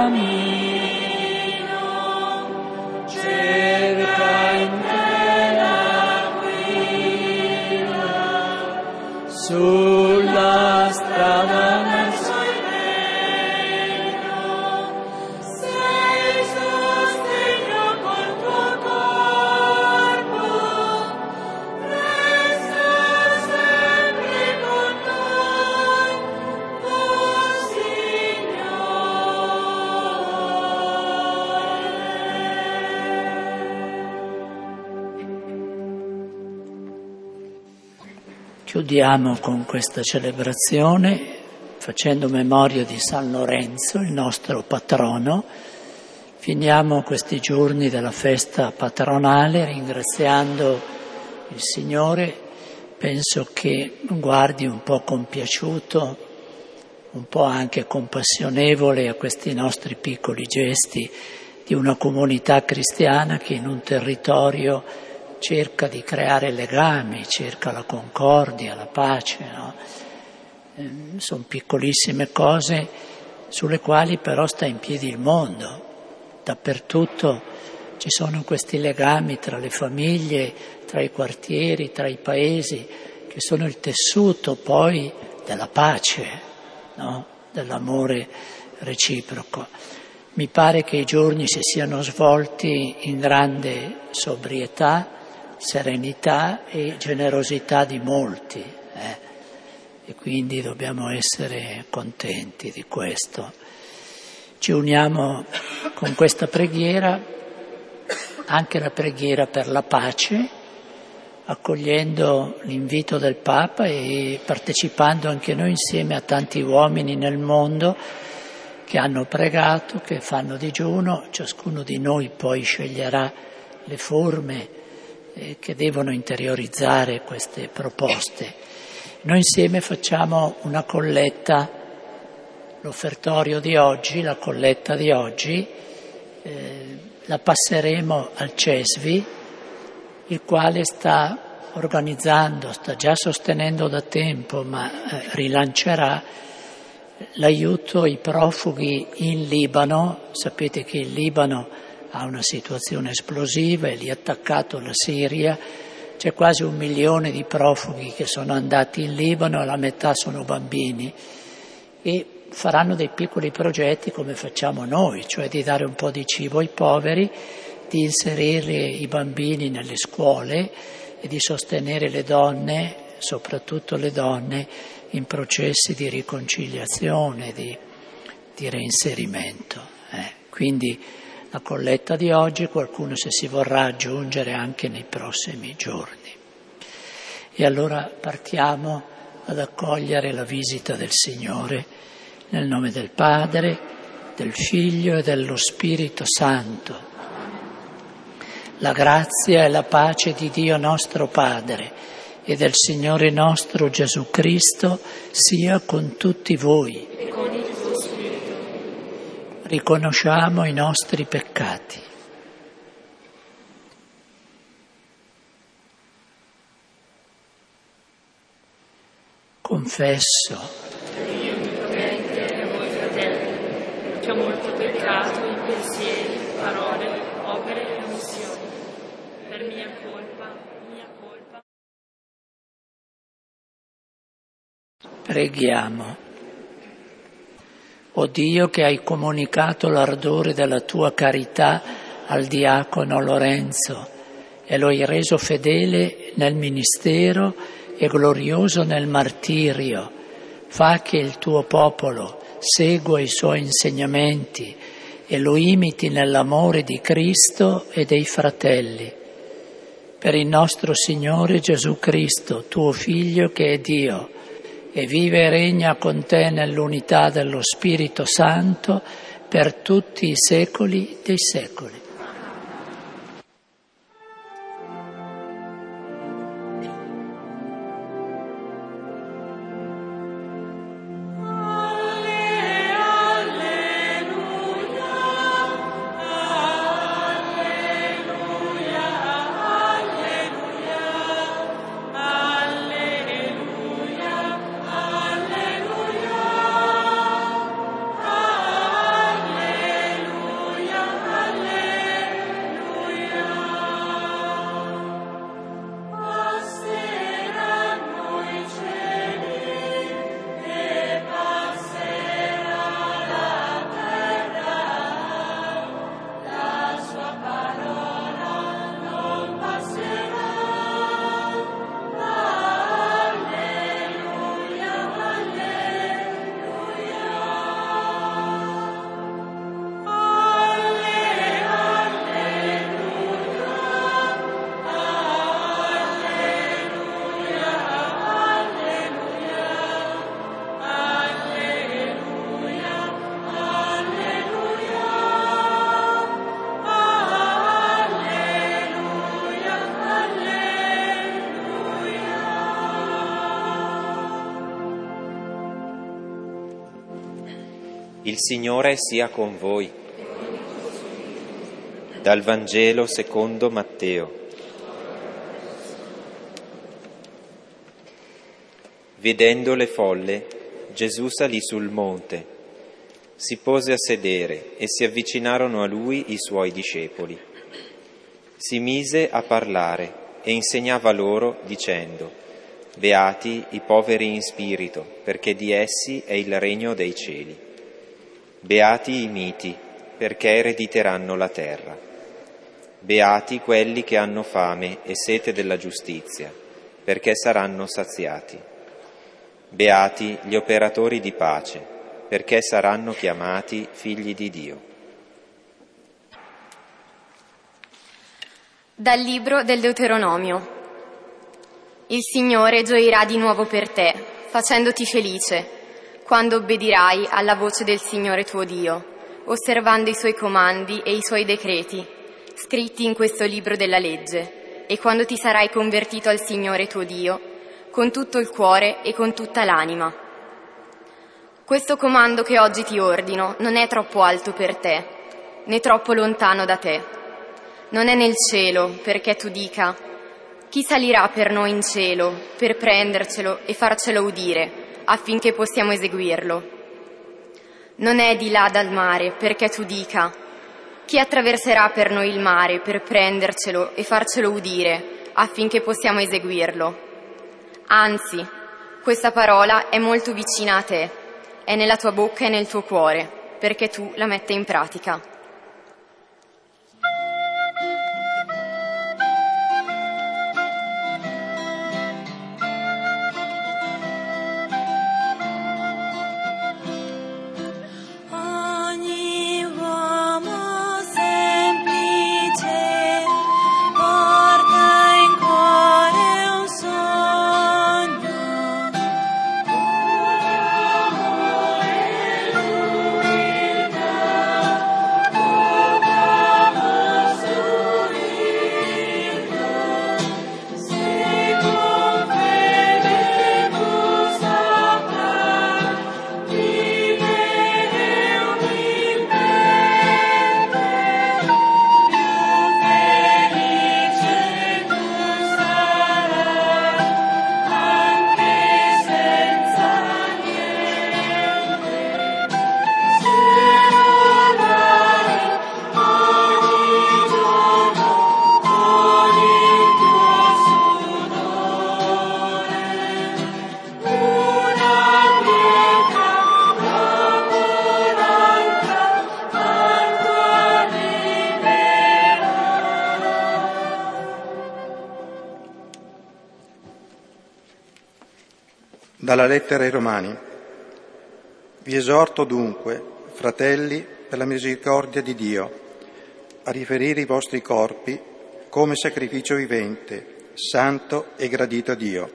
cammino, cerca in me la guida, sulla strada verso il regno, sei sostegno col tuo corpo, resta sempre con noi, Chiudiamo con questa celebrazione facendo memoria di San Lorenzo, il nostro patrono. Finiamo questi giorni della festa patronale ringraziando il Signore. Penso che guardi un po' compiaciuto, un po' anche compassionevole a questi nostri piccoli gesti di una comunità cristiana che in un territorio cerca di creare legami, cerca la concordia, la pace, no? Sono piccolissime cose sulle quali però sta in piedi il mondo. Dappertutto ci sono questi legami tra le famiglie, tra i quartieri, tra i paesi, che sono il tessuto poi della pace, no? Dell'amore reciproco. Mi pare che i giorni si siano svolti in grande sobrietà, serenità e generosità di molti, e quindi dobbiamo essere contenti di questo. Ci uniamo con questa preghiera, anche la preghiera per la pace, accogliendo l'invito del Papa e partecipando anche noi insieme a tanti uomini nel mondo che hanno pregato, che fanno digiuno. Ciascuno di noi poi sceglierà le forme che devono interiorizzare queste proposte. Noi insieme facciamo una colletta, l'offertorio di oggi, la colletta di oggi, la passeremo al CESVI, il quale sta organizzando, sta già sostenendo da tempo, ma rilancerà l'aiuto ai profughi in Libano. Sapete che il Libano ha una situazione esplosiva, è lì attaccato alla Siria, c'è quasi 1 milione di profughi che sono andati in Libano, la metà sono bambini, e faranno dei piccoli progetti come facciamo noi, cioè di dare un po' di cibo ai poveri, di inserire i bambini nelle scuole e di sostenere le donne, soprattutto le donne, in processi di riconciliazione, di reinserimento. Quindi la colletta di oggi, qualcuno se si vorrà aggiungere anche nei prossimi giorni. E allora partiamo ad accogliere la visita del Signore nel nome del Padre, del Figlio e dello Spirito Santo. La grazia e la pace di Dio nostro Padre e del Signore nostro Gesù Cristo sia con tutti voi. Riconosciamo i nostri peccati. Confesso io impotente e voi fratelli, che ho molto peccato in pensieri, parole, opere e omissioni, per mia colpa. Preghiamo. O Dio, che hai comunicato l'ardore della tua carità al diacono Lorenzo e lo hai reso fedele nel ministero e glorioso nel martirio, fa che il tuo popolo segua i suoi insegnamenti e lo imiti nell'amore di Cristo e dei fratelli. Per il nostro Signore Gesù Cristo, tuo Figlio che è Dio, e vive e regna con te nell'unità dello Spirito Santo per tutti i secoli dei secoli. Il Signore sia con voi. Dal Vangelo secondo Matteo. Vedendo le folle, Gesù salì sul monte, si pose a sedere e si avvicinarono a lui i suoi discepoli. Si mise a parlare e insegnava loro dicendo: Beati i poveri in spirito, perché di essi è il regno dei cieli. Beati i miti, perché erediteranno la terra. Beati quelli che hanno fame e sete della giustizia, perché saranno saziati. Beati gli operatori di pace, perché saranno chiamati figli di Dio. Dal libro del Deuteronomio. Il Signore gioirà di nuovo per te, facendoti felice, quando obbedirai alla voce del Signore tuo Dio, osservando i suoi comandi e i suoi decreti, scritti in questo libro della legge, e quando ti sarai convertito al Signore tuo Dio, con tutto il cuore e con tutta l'anima. Questo comando che oggi ti ordino non è troppo alto per te, né troppo lontano da te. Non è nel cielo perché tu dica: chi salirà per noi in cielo per prendercelo e farcelo udire affinché possiamo eseguirlo? Non è di là dal mare perché tu dica: chi attraverserà per noi il mare per prendercelo e farcelo udire affinché possiamo eseguirlo? Anzi, questa parola è molto vicina a te, è nella tua bocca e nel tuo cuore, perché tu la metta in pratica. Dalla lettera ai Romani. Vi esorto dunque, fratelli, per la misericordia di Dio, a riferire i vostri corpi come sacrificio vivente, santo e gradito a Dio.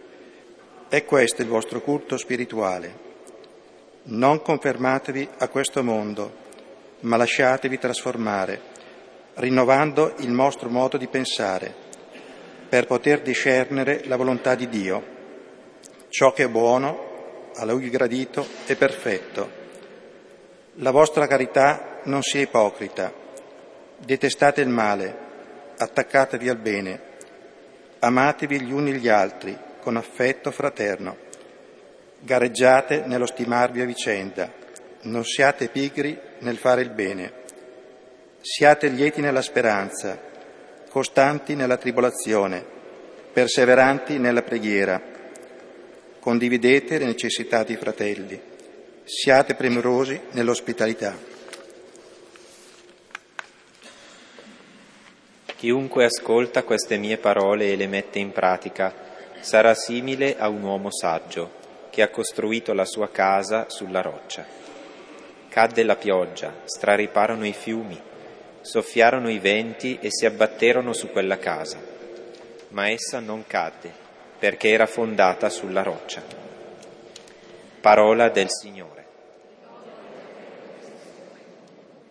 È questo il vostro culto spirituale. Non confermatevi a questo mondo, ma lasciatevi trasformare, rinnovando il vostro modo di pensare, per poter discernere la volontà di Dio, ciò che è buono, a Lui gradito e perfetto. La vostra carità non sia ipocrita. Detestate il male, attaccatevi al bene. Amatevi gli uni gli altri con affetto fraterno. Gareggiate nello stimarvi a vicenda. Non siate pigri nel fare il bene. Siate lieti nella speranza, costanti nella tribolazione, perseveranti nella preghiera. Condividete le necessità dei fratelli, siate premurosi nell'ospitalità. Chiunque ascolta queste mie parole e le mette in pratica sarà simile a un uomo saggio che ha costruito la sua casa sulla roccia. Cadde la pioggia, strariparono i fiumi, soffiarono i venti e si abbatterono su quella casa, ma essa non cadde, perché era fondata sulla roccia. Parola del Signore.